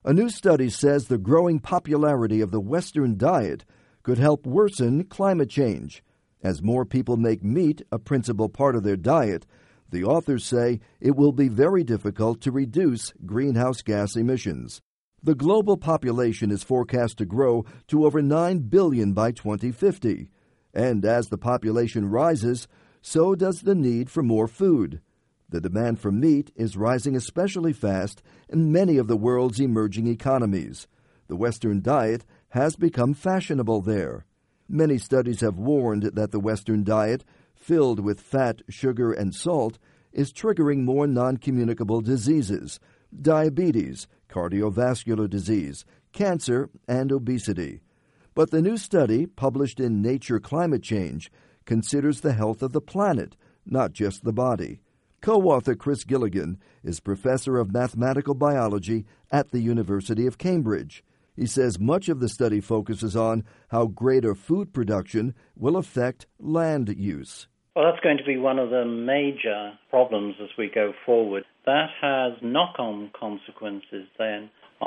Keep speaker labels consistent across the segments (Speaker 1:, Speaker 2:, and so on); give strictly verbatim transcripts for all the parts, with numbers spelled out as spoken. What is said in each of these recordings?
Speaker 1: A new study says the growing popularity of the Western diet could help worsen climate change. As more people make meat a principal part of their diet, the authors say it will be very difficult to reduce greenhouse gas emissions. The global population is forecast to grow to over nine billion by twenty fifty, and as the population rises, so does the need for more food. The demand for meat is rising especially fast in many of the world's emerging economies. The Western diet has become fashionable there. Many studies have warned that the Western diet, filled with fat, sugar, and salt, is triggering more non-communicable diseases, diabetes, cardiovascular disease, cancer, and obesity. But the new study, published in Nature Climate Change, considers the health of the planet, not just the body. Co-author Chris Gilligan is professor of mathematical biology at the University of Cambridge. He says much of the study focuses on how greater food production will affect land use.
Speaker 2: Well, that's going to be one of the major problems as we go forward. That has knock-on consequences then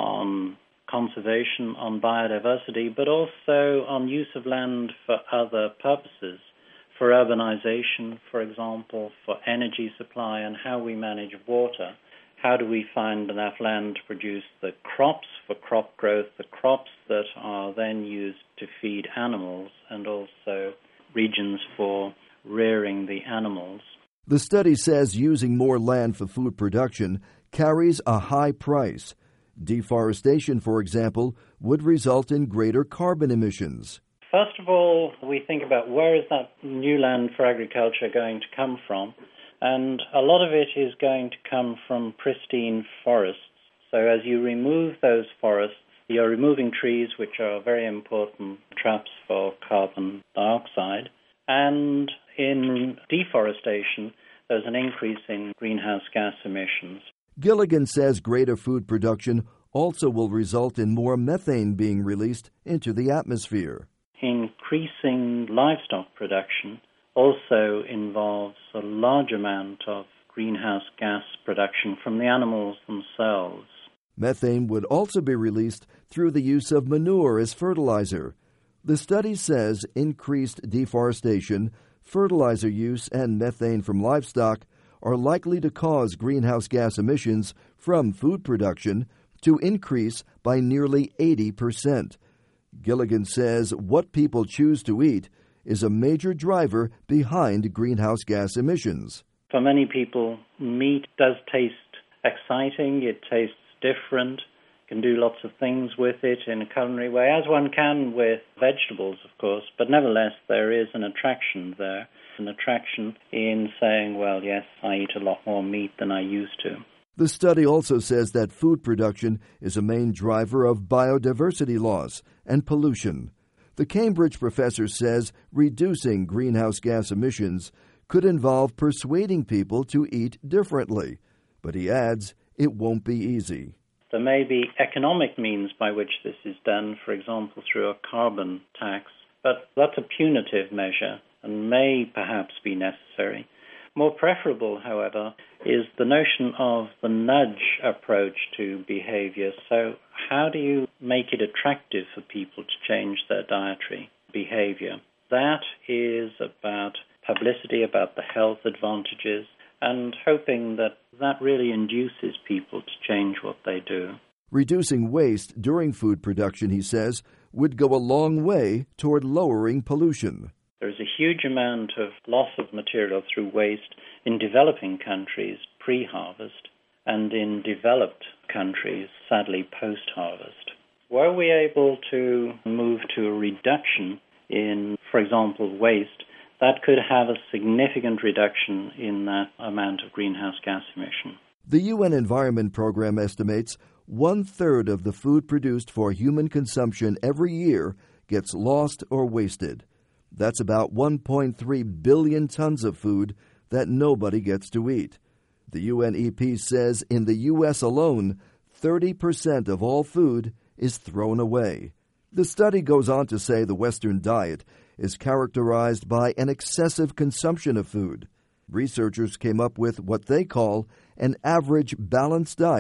Speaker 2: on conservation, on biodiversity, but also on use of land for other purposes. For urbanization, for example, for energy supply and how we manage water. How do we find enough land to produce the crops for crop growth, the crops that are then used to feed animals, and also regions for rearing the animals?
Speaker 1: The study says using more land for food production carries a high price. Deforestation, for example, would result in greater carbon emissions.
Speaker 2: First of all, we think about where is that new land for agriculture going to come from, and a lot of it is going to come from pristine forests. So as you remove those forests, you're removing trees, which are very important traps for carbon dioxide, and in deforestation, there's an increase in greenhouse gas emissions.
Speaker 1: Gilligan says greater food production also will result in more methane being released into the atmosphere.
Speaker 2: Increasing livestock production also involves a large amount of greenhouse gas production from the animals themselves.
Speaker 1: Methane would also be released through the use of manure as fertilizer. The study says increased deforestation, fertilizer use, and methane from livestock are likely to cause greenhouse gas emissions from food production to increase by nearly eighty percent. Gilligan says what people choose to eat is a major driver behind greenhouse gas emissions.
Speaker 2: For many people, meat does taste exciting, it tastes different, can do lots of things with it in a culinary way, as one can with vegetables, of course, but nevertheless there is an attraction there, an attraction in saying, well, yes, I eat a lot more meat than I used to.
Speaker 1: The study also says that food production is a main driver of biodiversity loss and pollution. The Cambridge professor says reducing greenhouse gas emissions could involve persuading people to eat differently, but he adds it won't be easy.
Speaker 2: There may be economic means by which this is done, for example, through a carbon tax, but that's a punitive measure and may perhaps be necessary. More preferable, however, is the notion of the nudge approach to behavior. So how do you make it attractive for people to change their dietary behavior? That is about publicity, about the health advantages, and hoping that that really induces people to change what they do.
Speaker 1: Reducing waste during food production, he says, would go a long way toward lowering pollution.
Speaker 2: There's a huge amount of loss of material through waste in developing countries pre-harvest and in developed countries, sadly, post-harvest. Were we able to move to a reduction in, for example, waste, that could have a significant reduction in that amount of greenhouse gas emission.
Speaker 1: The U N Environment Program estimates one-third of the food produced for human consumption every year gets lost or wasted. That's about one point three billion tons of food that nobody gets to eat. The U N E P says in the U S alone, thirty percent of all food is thrown away. The study goes on to say the Western diet is characterized by an excessive consumption of food. Researchers came up with what they call an average balanced diet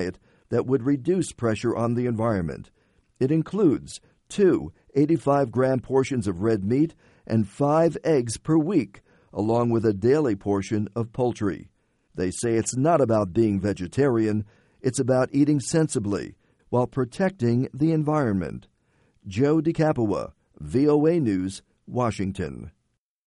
Speaker 1: that would reduce pressure on the environment. It includes two eighty-five gram portions of red meat and five eggs per week, along with a daily portion of poultry. They say it's not about being vegetarian, it's about eating sensibly while protecting the environment. Joe DeCapua, V O A News, Washington.